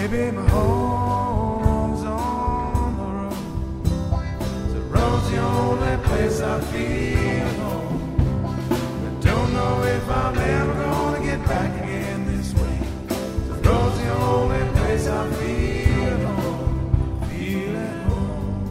Maybe my home's on the road. The road's the only place I feel at home. I don't know if I'm ever gonna get back again this way. The road's the only place I feel at home. Feel at home.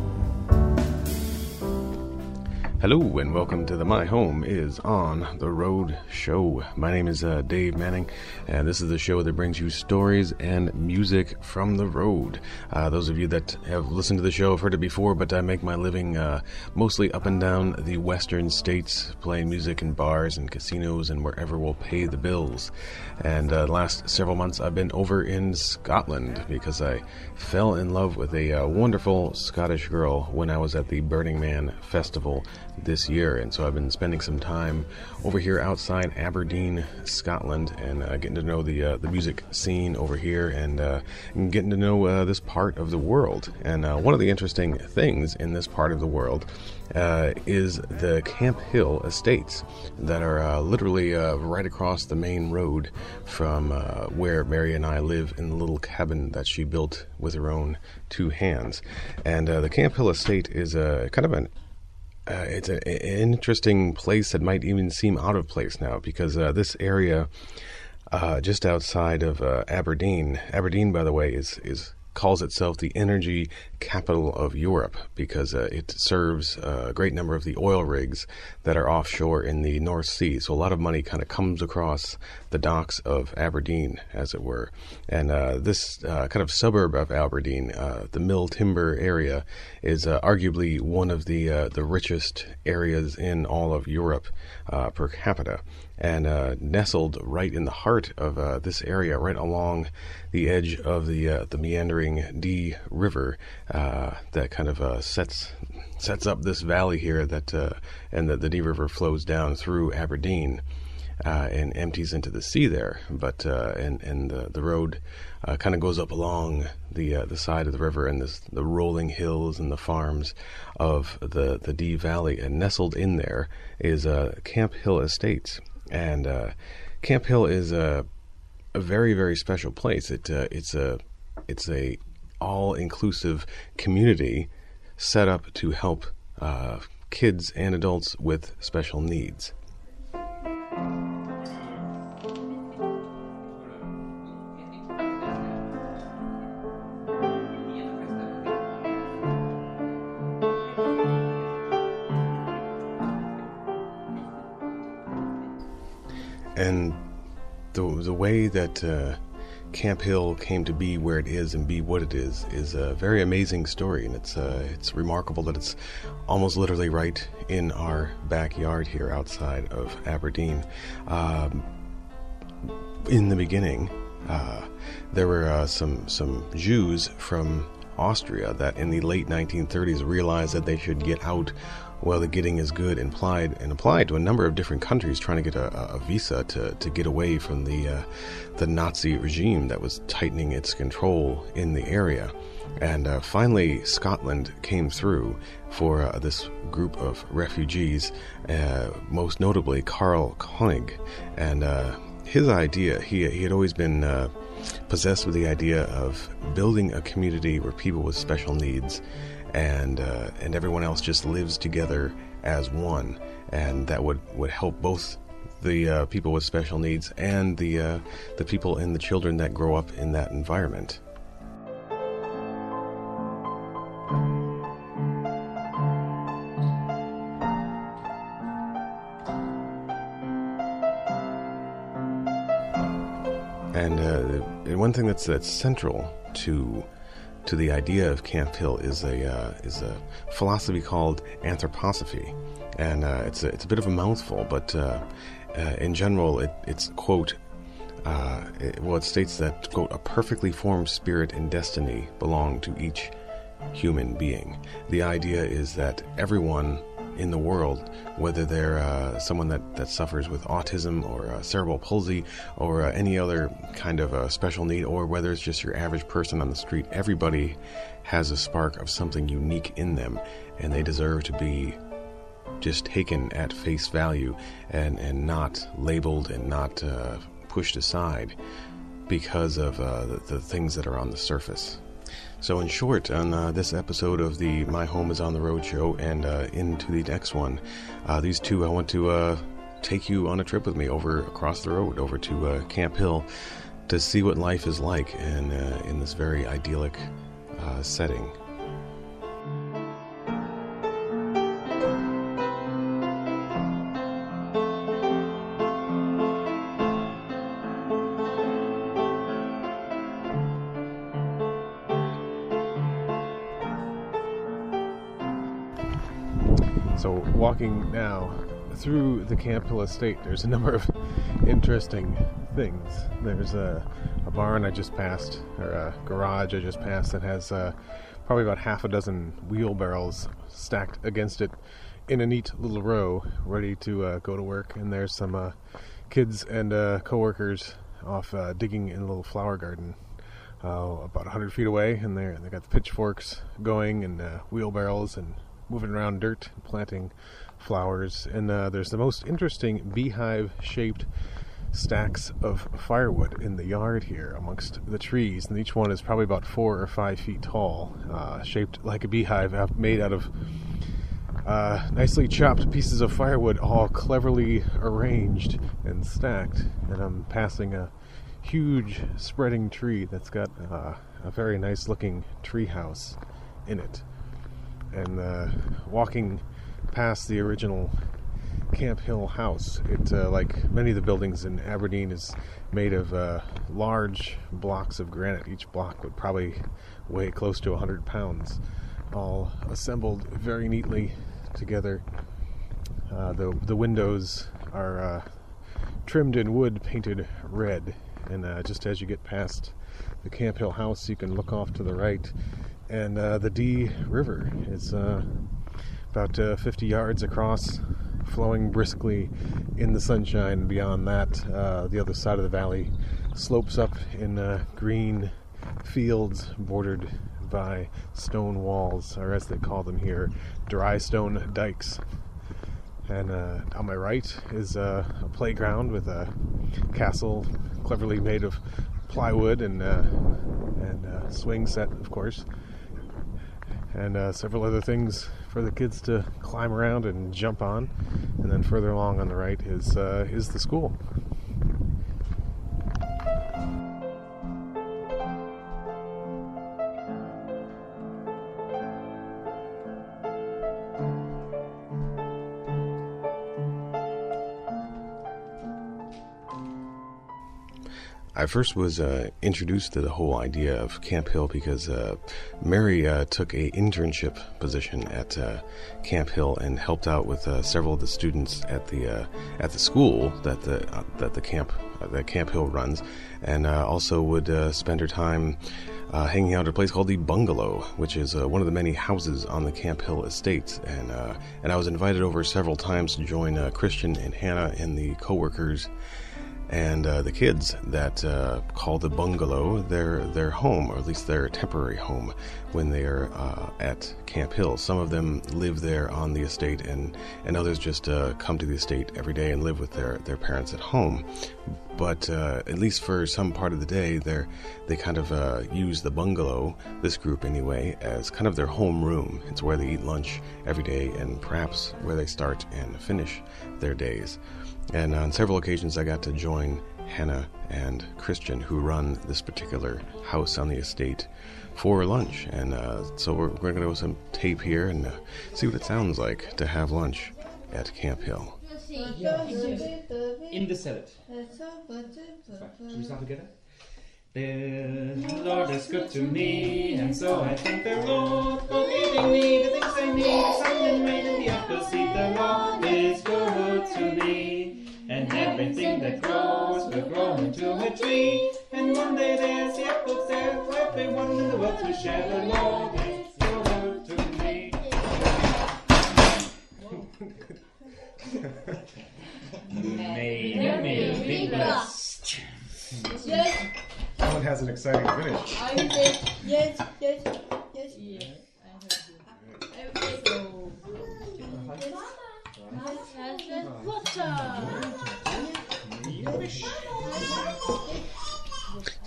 Hello and welcome to the My Home is on the Road show. My name is Dave Manning, and this is the show that brings you stories and music from the road. Those of you that have listened to the show have heard it before, but I make my living mostly up and down the western states, playing music in bars and casinos and wherever will pay the bills. And the last several months I've been over in Scotland because I fell in love with a wonderful Scottish girl when I was at the Burning Man Festival this year, and so I've been spending some time over here outside Aberdeen, Scotland, and getting to know the music scene over here, and getting to know this part of the world. And one of the interesting things in this part of the world is the Camp Hill Estates that are literally right across the main road from where Mary and I live in the little cabin that she built with her own two hands. And the Camp Hill Estate is kind of it's an interesting place that might even seem out of place now, because this area just outside of Aberdeen, by the way, is calls itself the energy capital of Europe because it serves a great number of the oil rigs that are offshore in the North Sea. So a lot of money kind of comes across the docks of Aberdeen, as it were. And this kind of suburb of Aberdeen, the Mill Timber area, is arguably one of the richest areas in all of Europe per capita. And nestled right in the heart of this area, right along the edge of the meandering Dee River that kind of sets up this valley here, that and the Dee River flows down through Aberdeen and empties into the sea there. But and the road kind of goes up along the side of the river, and the rolling hills and the farms of the Dee Valley, and nestled in there is Camp Hill Estates. And Camp Hill is a very, very special place. It's a all-inclusive community set up to help kids and adults with special needs. And the way that Camp Hill came to be where it is and be what it is a very amazing story, and it's remarkable that it's almost literally right in our backyard here outside of Aberdeen. In the beginning, there were some Jews from Austria that in the late 1930s realized that they should get out while the getting is good, and applied to a number of different countries trying to get a visa to get away from the Nazi regime that was tightening its control in the area. And finally Scotland came through for this group of refugees, most notably Karl Koenig. And his idea, he had always been possessed with the idea of building a community where people with special needs and everyone else just lives together as one, and that would help both the people with special needs and the people and the children that grow up in that environment. And one thing that's central to the idea of Camp Hill is a philosophy called anthroposophy, and it's a bit of a mouthful, but in general it's quote it states that, quote, a perfectly formed spirit and destiny belong to each human being. The idea is that everyone in the world, whether they're someone that suffers with autism or cerebral palsy or any other kind of special need, or whether it's just your average person on the street, everybody has a spark of something unique in them, and they deserve to be just taken at face value and not labeled and not pushed aside. because of the things that are on the surface. So in short, on this episode of the My Home is on the Road show and into the next one, these two, I want to take you on a trip with me across the road, over to Camp Hill, to see what life is like in this very idyllic setting. So walking now through the Camp Hill estate, there's a number of interesting things. There's a barn I just passed, or a garage I just passed, that has probably about half a dozen wheelbarrows stacked against it in a neat little row, ready to go to work. And there's some kids and co-workers off digging in a little flower garden about 100 feet away, and they got the pitchforks going and wheelbarrows and moving around dirt, planting flowers. And there's the most interesting beehive-shaped stacks of firewood in the yard here amongst the trees, and each one is probably about 4 or 5 feet tall, shaped like a beehive, made out of nicely chopped pieces of firewood, all cleverly arranged and stacked. And I'm passing a huge spreading tree that's got a very nice looking tree house in it. And walking past the original Camp Hill house, it, like many of the buildings in Aberdeen, is made of large blocks of granite. Each block would probably weigh close to 100 pounds, all assembled very neatly together. The windows are trimmed in wood, painted red, and just as you get past the Camp Hill house, you can look off to the right, and the Dee River is about 50 yards across, flowing briskly in the sunshine. Beyond that, the other side of the valley slopes up in green fields bordered by stone walls, or as they call them here, dry stone dikes. And on my right is a playground with a castle cleverly made of plywood and swing set, of course, and several other things for the kids to climb around and jump on. And then further along on the right is the school. I first was introduced to the whole idea of Camp Hill because Mary took a internship position at Camp Hill and helped out with several of the students at the school that Camp Hill runs, and also would spend her time hanging out at a place called the Bungalow, which is one of the many houses on the Camp Hill estate. And I was invited over several times to join Christian and Hannah and the co-workers and the kids that call the Bungalow their home, or at least their temporary home, when they are at Camp Hill. Some of them live there on the estate, and others just come to the estate every day and live with their parents at home. But at least for some part of the day, they kind of use the Bungalow, this group anyway, as kind of their home room. It's where they eat lunch every day, and perhaps where they start and finish their days. And on several occasions I got to join Hannah and Christian, who run this particular house on the estate, for lunch. And so we're going to go some tape here and see what it sounds like to have lunch at Camp Hill. In the salad. Should we start together? The Lord is good to me, and so I thank the Lord for giving me the things I need. The sun and rain and the apple seed. The Lord is good to me, and everything that grows will grow into a tree. And one day there's the apples there for everyone in the world to share. The Lord is good to me. May the meal be blessed. Someone has an exciting finish. Yes.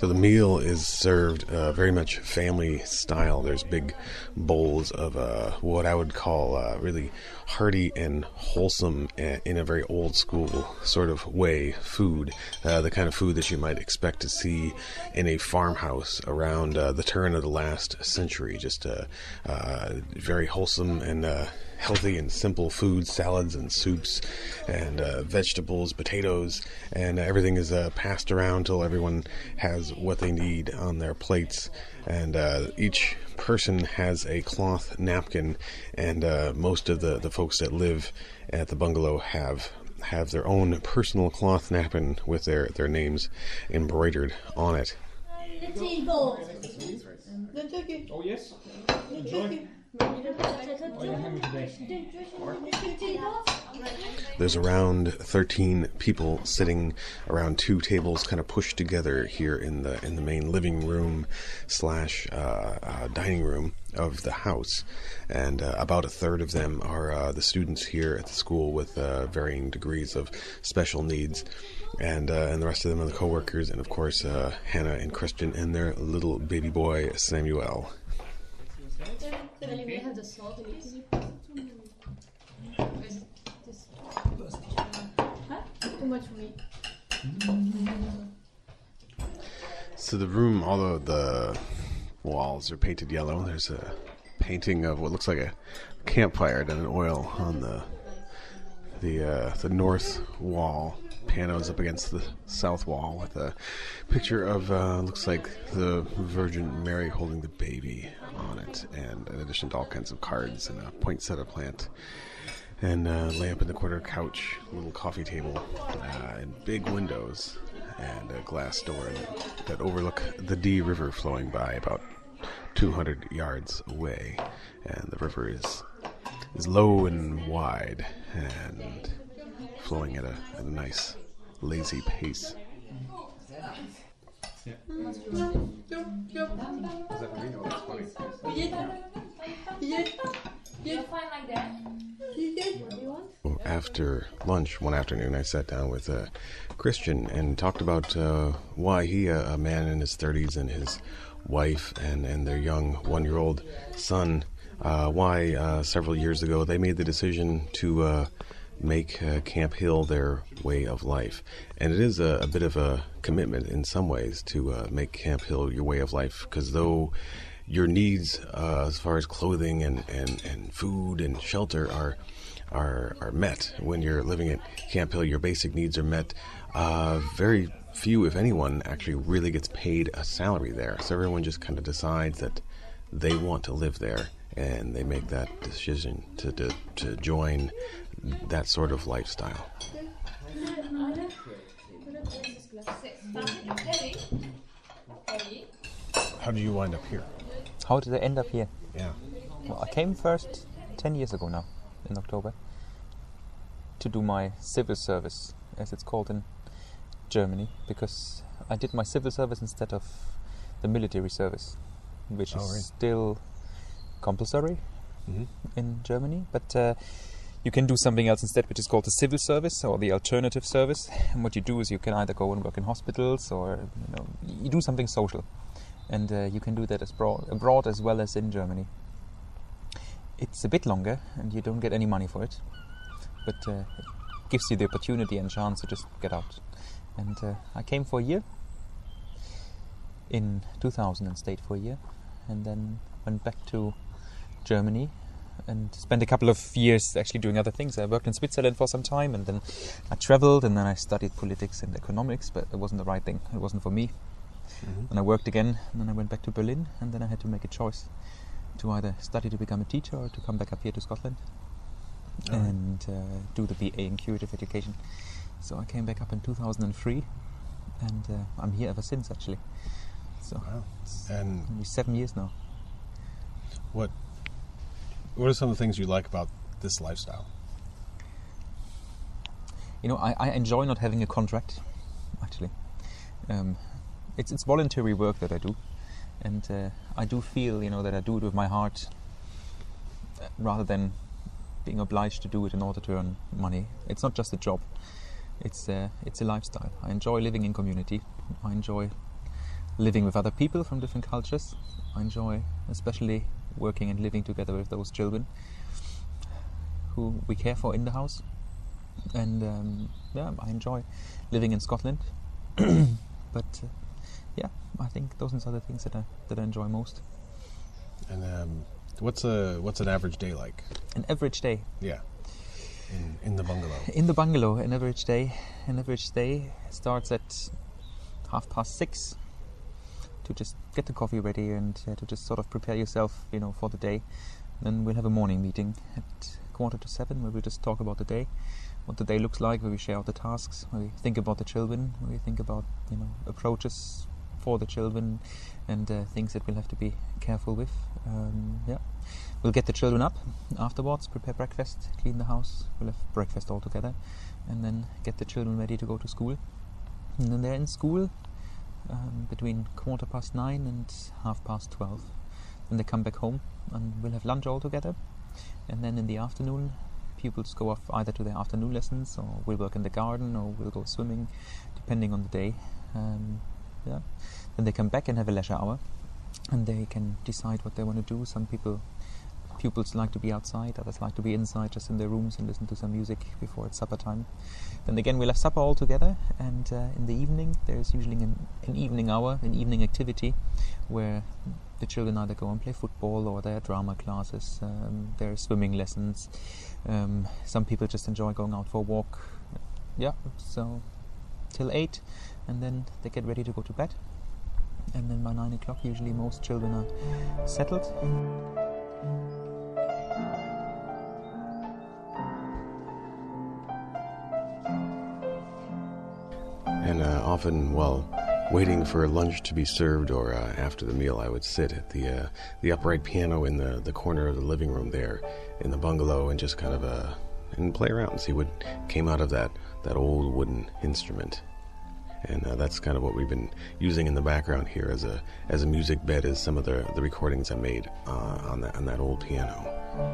So the meal is served very much family style. There's big bowls of what I would call really hearty and wholesome in a very old school sort of way food. The kind of food that you might expect to see in a farmhouse around the turn of the last century. Just very wholesome and healthy and simple food, salads and soups and vegetables, potatoes, and everything is passed around till everyone has what they need on their plates. And each person has a cloth napkin, and most of the folks that live at the bungalow have their own personal cloth napkin with their names embroidered on it. Oh yes. Enjoy. There's around 13 people sitting around two tables kind of pushed together here in the main living room / dining room of the house, and about a third of them are the students here at the school with varying degrees of special needs, and the rest of them are the co-workers, and of course Hannah and Christian and their little baby boy Samuel. Have the salt in it. Too much for me. So the room, although the walls are painted yellow, there's a painting of what looks like a campfire done in oil on the north wall. Piano's up against the south wall with a picture of looks like the Virgin Mary holding the baby on it, and in addition to all kinds of cards and a poinsettia plant and a lamp in the corner, couch, little coffee table, and big windows and a glass door that overlook the Dee River flowing by about 200 yards away, and the river is low and wide and flowing at a nice lazy pace. Yeah. Is that for me? Oh, that's funny. You're fine like that. What do you want? After lunch one afternoon, I sat down with Christian and talked about why he, a man in his 30s, and his wife and their young 1-year-old son, why several years ago they made the decision to make Camp Hill their way of life. And it is a bit of a commitment in some ways to make Camp Hill your way of life, because though your needs as far as clothing and food and shelter are met when you're living at Camp Hill, your basic needs are met, very few, if anyone, actually really gets paid a salary there. So everyone just kind of decides that they want to live there, and they make that decision to join that sort of lifestyle. How did you wind up here? How did I end up here? Yeah. Well, I came first 10 years ago now, in October, to do my civil service, as it's called in Germany, because I did my civil service instead of the military service, which is still compulsory in Germany, but you can do something else instead, which is called the civil service or the alternative service. And what you do is you can either go and work in hospitals, or you do something social, and you can do that abroad as well as in Germany. It's a bit longer, and you don't get any money for it, but it gives you the opportunity and chance to just get out. And I came for a year in 2000 and stayed for a year, and then went back to Germany and spent a couple of years actually doing other things. I worked in Switzerland for some time, and then I traveled, and then I studied politics and economics, but it wasn't the right thing. It wasn't for me. And I worked again, and then I went back to Berlin, and then I had to make a choice to either study to become a teacher or to come back up here to Scotland and do the BA in curative education. So I came back up in 2003, and I'm here ever since, actually. So it's only 7 years now. What are some of the things you like about this lifestyle? I enjoy not having a contract, actually. It's voluntary work that I do, and I do feel, that I do it with my heart, rather than being obliged to do it in order to earn money. It's not just a job. It's a lifestyle. I enjoy living in community. I enjoy living with other people from different cultures. I enjoy especially working and living together with those children who we care for in the house. And I enjoy living in Scotland. But I think those are the things that I enjoy most. And what's an average day like? An average day? Yeah. In the bungalow. In the bungalow, an average day starts at 6:30 to just get the coffee ready and to just sort of prepare yourself, for the day. Then we'll have a morning meeting at 6:45 where we'll just talk about the day, what the day looks like, where we share out the tasks, where we think about the children, where we think about, approaches for the children and things that we'll have to be careful with. We'll get the children up afterwards, prepare breakfast, clean the house. We'll have breakfast all together and then get the children ready to go to school. And then they're in school between 9:15 and 12:30. Then they come back home and we'll have lunch all together. And then in the afternoon, pupils go off either to their afternoon lessons or we'll work in the garden or we'll go swimming, depending on the day. Then they come back and have a leisure hour and they can decide what they want to do. Some pupils like to be outside, others like to be inside, just in their rooms and listen to some music before it's supper time. Then again we'll have supper all together, and in the evening there's usually an evening hour, an evening activity where the children either go and play football or there are drama classes, there are swimming lessons. Some people just enjoy going out for a walk. So till 8, and then they get ready to go to bed. And then by 9 o'clock usually most children are settled. And often, waiting for lunch to be served or after the meal, I would sit at the upright piano in the corner of the living room there in the bungalow and just kind of and play around and see what came out of that old wooden instrument. And that's kind of what we've been using in the background here as a music bed, is some of the recordings I made on that old piano.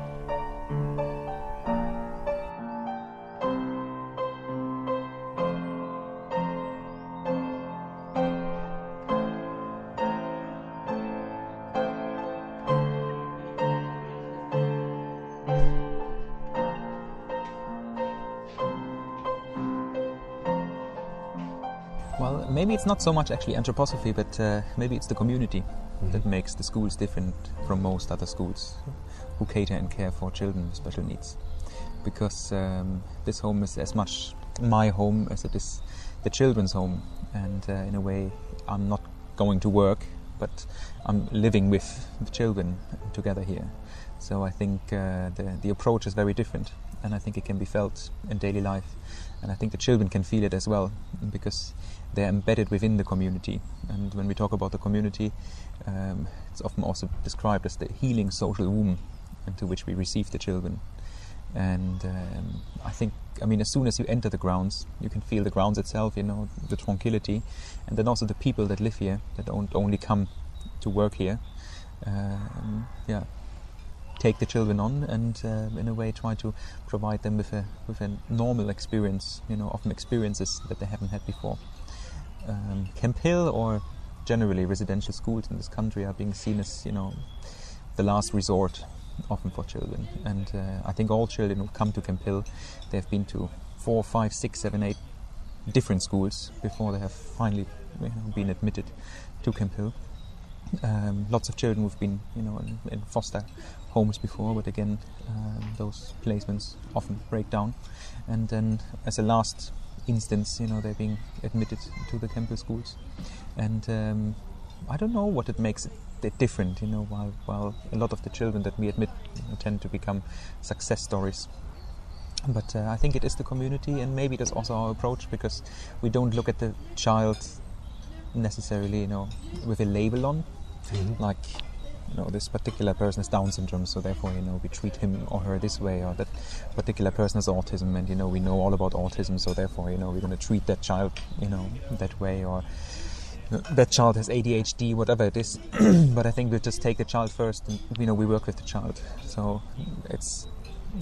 Well, maybe it's not so much actually anthroposophy, but maybe it's the community that makes the schools different from most other schools who cater and care for children with special needs. Because this home is as much my home as it is the children's home, and in a way I'm not going to work, but I'm living with the children together here. So I think the approach is very different, and I think it can be felt in daily life, and I think the children can feel it as well, because they're embedded within the community. And when we talk about the community, it's often also described as the healing social womb into which we receive the children. And I think, as soon as you enter the grounds, you can feel the grounds itself, the tranquility, and then also the people that live here, that don't only come to work here, take the children on and in a way try to provide them with a normal experience, often experiences that they haven't had before. Camp Hill, or generally residential schools in this country, are being seen as the last resort often for children, and I think all children who come to Camp Hill, they've been to 4, 5, 6, 7, 8 different schools before they have finally been admitted to Camp Hill. Lots of children who've been in foster homes before, but again those placements often break down, and then as a last instance they're being admitted to the Camp Hill schools. And I don't know what it makes it different, while a lot of the children that we admit tend to become success stories. But I think it is the community, and maybe that's also our approach, because we don't look at the child necessarily with a label on, like this particular person has Down syndrome, so therefore we treat him or her this way, or that particular person has autism, and we know all about autism, so therefore we're going to treat that child that way, or that child has ADHD, whatever it is. But I think we just take the child first, and we work with the child. So it's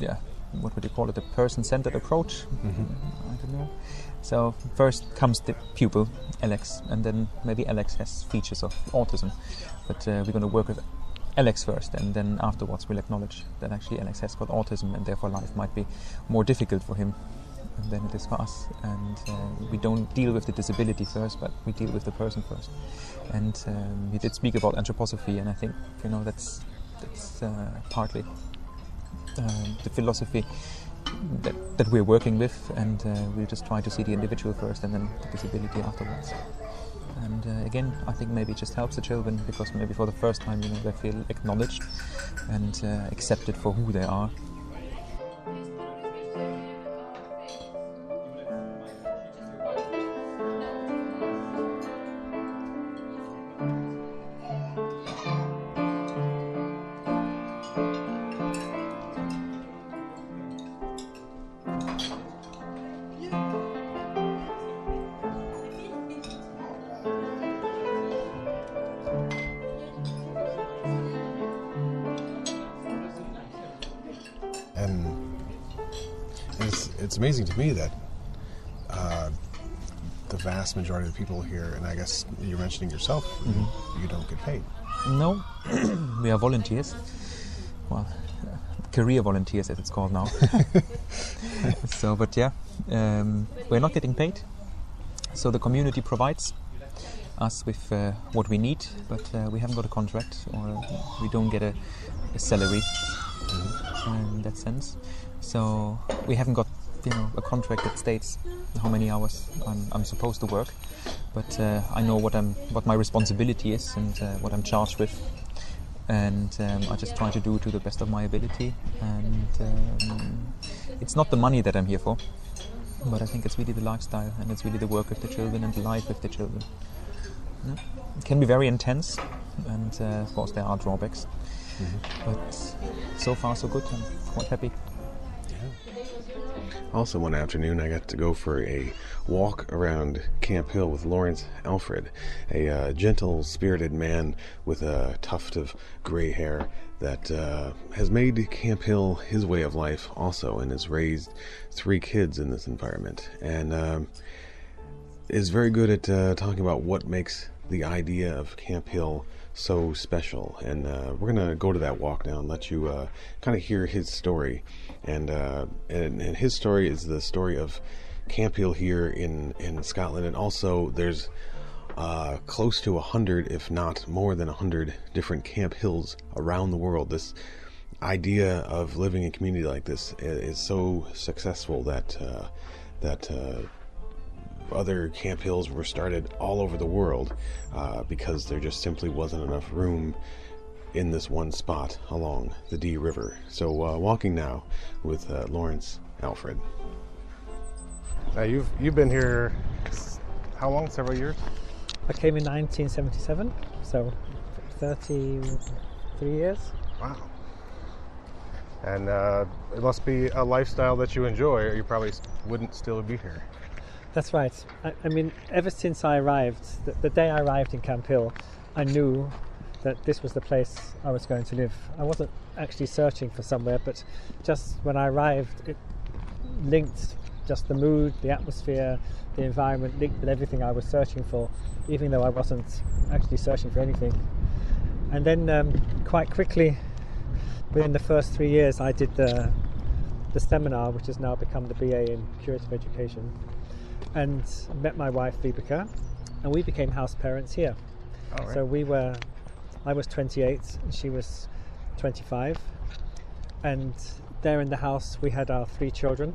what would you call it, a person-centered approach. I don't know. So first comes the pupil, Alex, and then maybe Alex has features of autism, but we're going to work with Alex first, and then afterwards we'll acknowledge that actually Alex has got autism, and therefore life might be more difficult for him than it is for us. And we don't deal with the disability first, but we deal with the person first. And we did speak about anthroposophy, and I think that's partly the philosophy that we're working with, and we'll just try to see the individual first and then the disability afterwards. And again, I think maybe it just helps the children, because maybe for the first time, they feel acknowledged and accepted for who they are. And it's amazing to me that the vast majority of the people here, and I guess you're mentioning yourself, you don't get paid. No, we are volunteers. Well, career volunteers as it's called now. So, but yeah, we're not getting paid. So the community provides us with what we need, but we haven't got a contract, or we don't get a salary in that sense. So we haven't got a contract that states how many hours I'm supposed to work, but I know what my responsibility is and what I'm charged with, and I just try to do to the best of my ability. And it's not the money that I'm here for, but I think it's really the lifestyle, and it's really the work with the children and the life with the children. It can be very intense, and of course there are drawbacks, but so far so good. I'm quite happy. Also, one afternoon I got to go for a walk around Camp Hill with Lawrence Alfred, a gentle, spirited man with a tuft of gray hair that has made Camp Hill his way of life also, and has raised 3 kids in this environment, and is very good at talking about what makes the idea of Camp Hill so special. And we're going to go to that walk now and let you kind of hear his story. And his story is the story of Camp Hill here in Scotland, and also there's close to 100, if not more than 100, different Camp Hills around the world. This idea of living in a community like this is so successful that other Camp Hills were started all over the world because there just simply wasn't enough room in this one spot along the Dee River. So walking now with Lawrence Alfred. Now you've been here how long? Several years? I came in 1977, so 33 years. Wow. And it must be a lifestyle that you enjoy, or you probably wouldn't still be here. That's right. I mean, ever since I arrived, the day I arrived in Camp Hill, I knew that this was the place I was going to live. I wasn't actually searching for somewhere, but just when I arrived, it linked just the mood, the atmosphere, the environment, linked with everything I was searching for, even though I wasn't actually searching for anything. And then quite quickly, within the first 3 years, I did the seminar, which has now become the BA in Curative Education, and met my wife Vibeke, and we became house parents here. Oh, right. So I was 28 and she was 25, and there in the house we had our 3 children,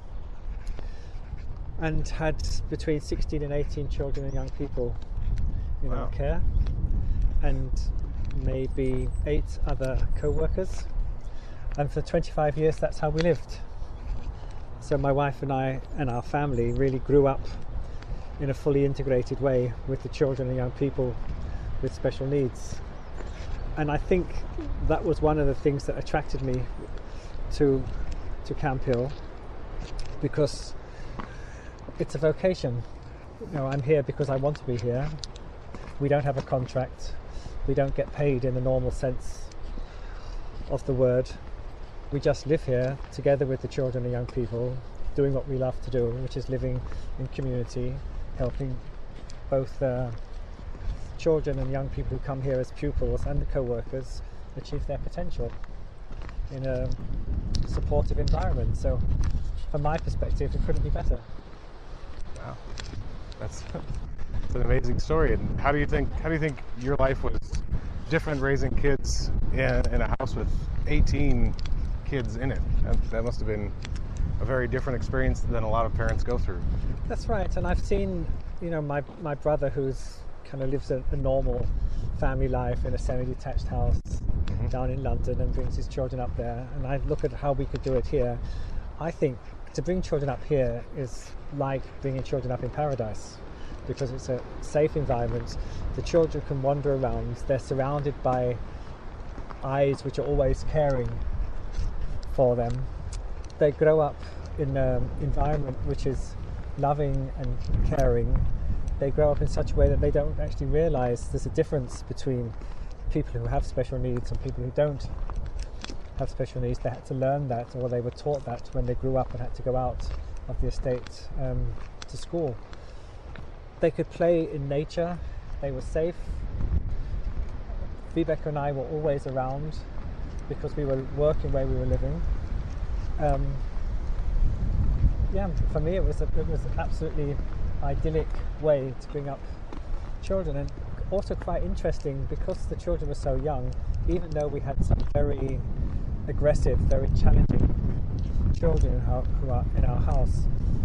and had between 16 and 18 children and young people in our care, and maybe 8 other co-workers, and for 25 years that's how we lived. So my wife and I and our family really grew up in a fully integrated way with the children and young people with special needs. And I think that was one of the things that attracted me to Camp Hill, because it's a vocation. I'm here because I want to be here. We don't have a contract. We don't get paid in the normal sense of the word. we just live here together with the children and young people, doing what we love to do, which is living in community, helping both children and young people who come here as pupils and the co-workers achieve their potential in a supportive environment. So from my perspective, it couldn't be better. Wow, that's an amazing story. And how do you think your life was different raising kids in a house with 18 kids in it? That must have been a very different experience than a lot of parents go through. That's right. And I've seen, my brother, who's kind of lives a normal family life in a semi-detached house down in London and brings his children up there. And I look at how we could do it here. I think to bring children up here is like bringing children up in paradise, because it's a safe environment. The children can wander around. They're surrounded by eyes which are always caring for them. They grow up in an environment which is loving and caring. They grow up in such a way that they don't actually realise there's a difference between people who have special needs and people who don't have special needs. They had to learn that, or they were taught that when they grew up and had to go out of the estate to school. They could play in nature. They were safe. Vibeke and I were always around because we were working where we were living. For me it was an absolutely idyllic way to bring up children, and also quite interesting because the children were so young. Even though we had some very aggressive, very challenging children who are in our house,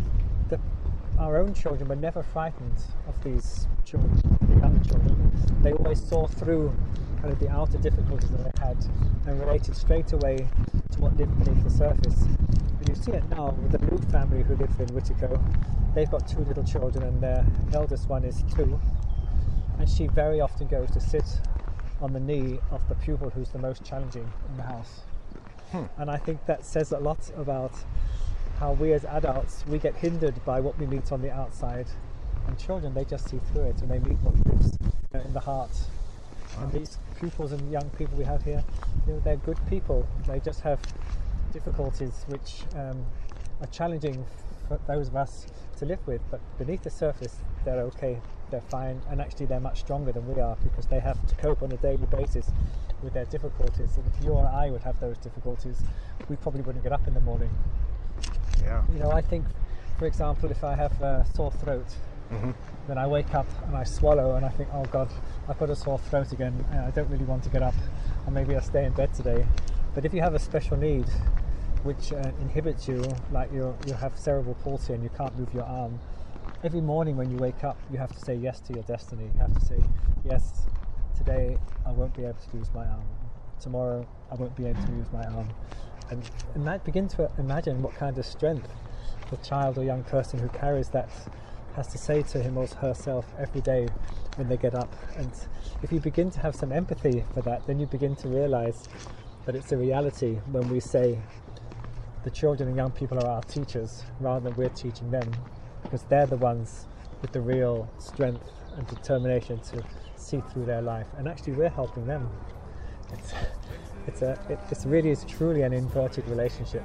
our own children were never frightened of these children, the young children. They always saw through kind of the outer difficulties that they had and related straight away to what lived beneath the surface. And you see it now with the new family who live in Whittico. They've got 2 little children, and their eldest one is 2, and she very often goes to sit on the knee of the pupil who's the most challenging in the house. And I think that says a lot about how we as adults, we get hindered by what we meet on the outside, and children, they just see through it and they meet what lives in the heart. And these pupils and young people we have here, they're good people. They just have difficulties which are challenging for those of us to live with, but beneath the surface they're okay, they're fine, and actually they're much stronger than we are because they have to cope on a daily basis with their difficulties. And if you or I would have those difficulties, we probably wouldn't get up in the morning. Yeah. I think, for example, if I have a sore throat, then I wake up and I swallow and I think, oh God, I've got a sore throat again, and I don't really want to get up, or maybe I'll stay in bed today. But if you have a special need which inhibits you, like you have cerebral palsy and you can't move your arm, every morning when you wake up you have to say yes to your destiny. You have to say, yes, today I won't be able to use my arm, tomorrow I won't be able to use my arm. And that, begin to imagine what kind of strength the child or young person who carries that has to say to him or herself every day when they get up. And if you begin to have some empathy for that, then you begin to realise that it's a reality when we say the children and young people are our teachers rather than we're teaching them, because they're the ones with the real strength and determination to see through their life, and actually we're helping them. It's really truly an inverted relationship.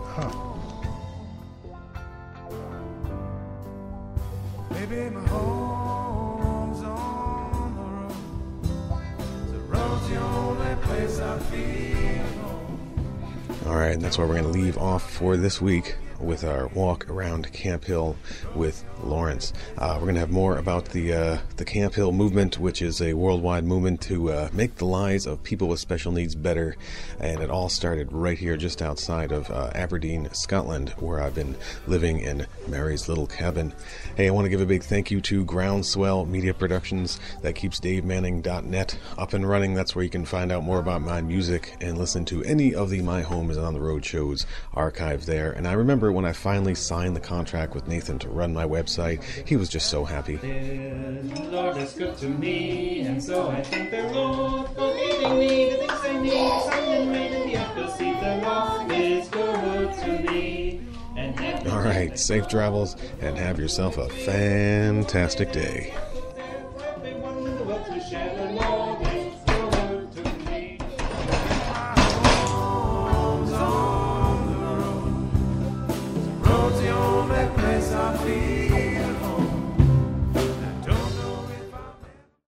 Maybe my home's on the road. The road's the only place I feel home. All right, and that's where we're going to leave off for this week with our walk around Camp Hill with Lawrence. We're going to have more about the Camp Hill movement, which is a worldwide movement to make the lives of people with special needs better, and it all started right here just outside of Aberdeen, Scotland, where I've been living in Mary's little cabin. Hey, I want to give a big thank you to Groundswell Media Productions that keeps DaveManning.net up and running. That's where you can find out more about my music and listen to any of the My Home is on the Road shows archived there. And I remember when I finally signed the contract with Nathan to run my website, he was just so happy. The Lord is good to me, and so I thank the Lord for giving me the things I need. The sun and rain and the earth will see the Lord is good to me. All right, safe travels, and have yourself a fantastic day. Everyone in the world to share the Lord.